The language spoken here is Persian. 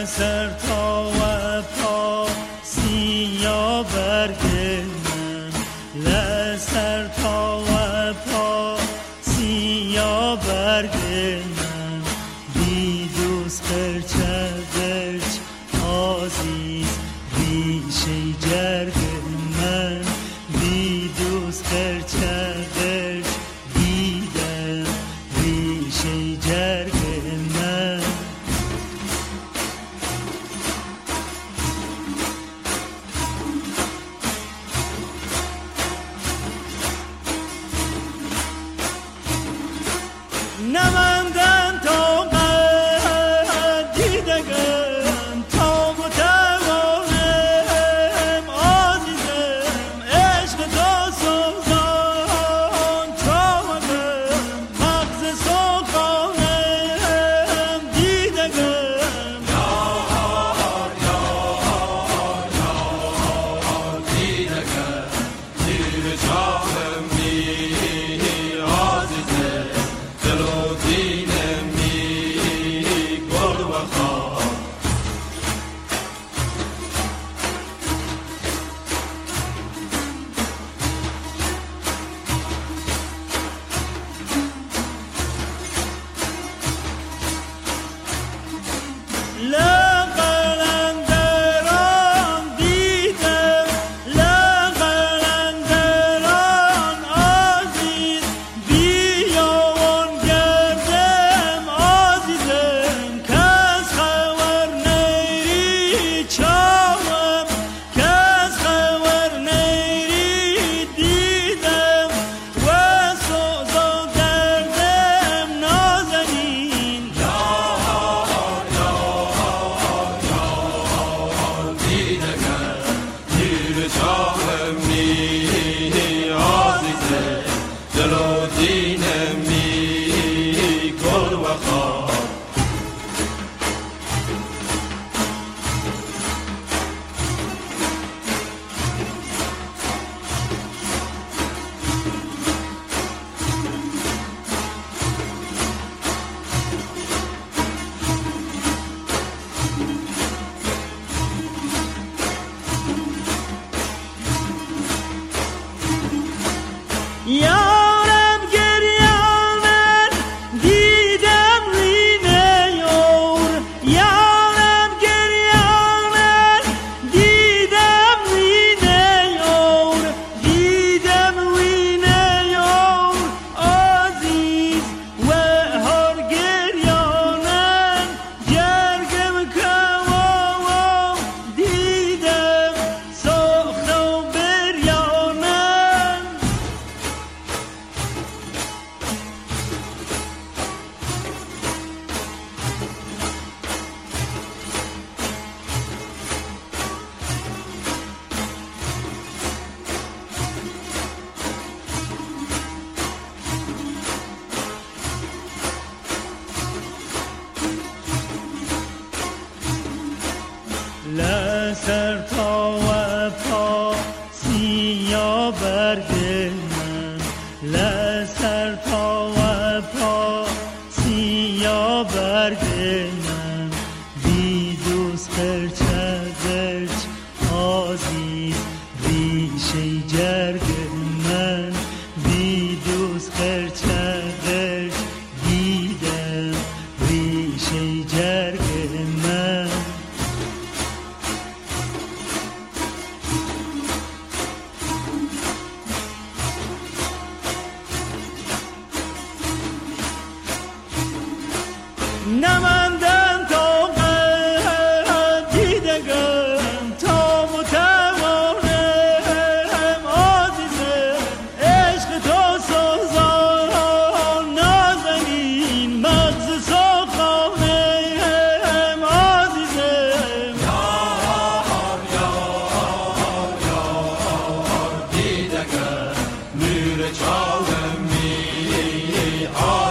لسر تا و پا سیا برگ من، لسر تا و پا سیا برگ من، بی دوست قرچه قرچ عزیز ریشه جرگ من، بی دوست قرچه قرچ دیدم ریشه جرگ من. نماندن تا قد دیدگم تا متوانم عزیزم عشق تو سوزان چاوگم مغز سوخانم دیدگم یار دیدگم زیر چاهم می عزیزم دل و دینم می گل و خواب. لقلندران دیدم لقلندران عزیز بیاون گردم عزیزم کس خبر نیری چاوم کس خبر نیری دیدم و سوزا دردم نازنین دیدگم زیر چاهم می عزیزم دل و دینم می گل و خواب. یارم گریانم دیدم رینه یور، یارم گریانم دیدم رینه یور، دیدم رینه یور عزیز و هر گریانم جرگم کمام دیدم سخت و بریانم. لسر تا و پا سیا برگ من، لسر تا و پا سیا برگ من، بی دوست قرچه قرچ عزیز ریشه جرگ من، بی دوست قرچه قرچ دیدم ریشه جرگ من. نماندن تا قد دیدگم تا متوانم عزیزم عشق تو سوزان نازنین مغز سوخانم عزیزم دیدگم نور چاهم می عزیزم